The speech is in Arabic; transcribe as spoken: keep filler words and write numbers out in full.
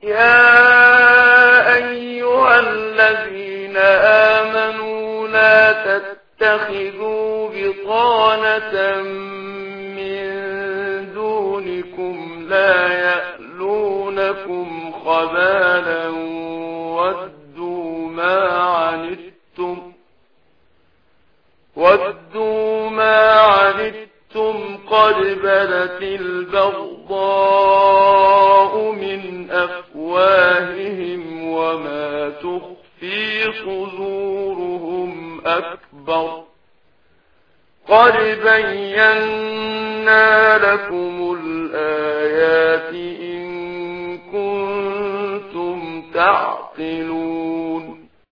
يا أيها الذين آمنوا لا تتخذوا بطانة من دونكم لا يألونكم خبالا ودوا ما عنتم ودوا ما عنتم قد بدت البغضاء من أفواههم وما تخفي صدورهم أكبر قد بينا لكم الآيات إن كنتم تعقلون